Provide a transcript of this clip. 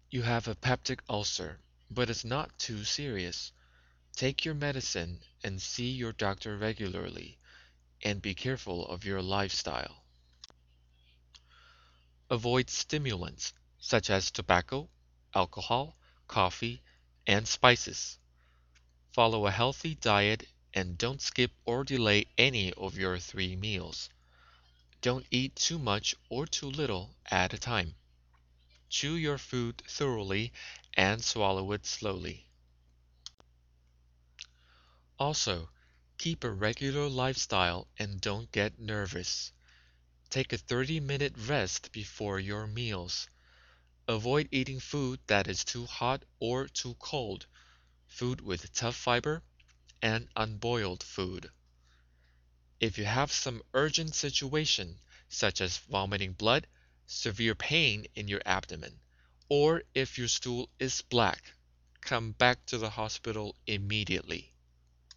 You have a peptic ulcer, but it's not too serious. Take your medicine and see your doctor regularly, and be careful of your lifestyle. Avoid stimulants such as tobacco, alcohol, coffee, and spices. Follow a healthy diet and don't skip or delay any of your 3 meals. Don't eat too much or too little at a time. Chew your food thoroughly and swallow it slowly. Also, keep a regular lifestyle and don't get nervous. Take a 30-minute rest before your meals. Avoid eating food that is too hot or too cold, food with tough fiber, and unboiled food. If you have some urgent situation, such as vomiting blood, severe pain in your abdomen, or if your stool is black, come back to the hospital immediately.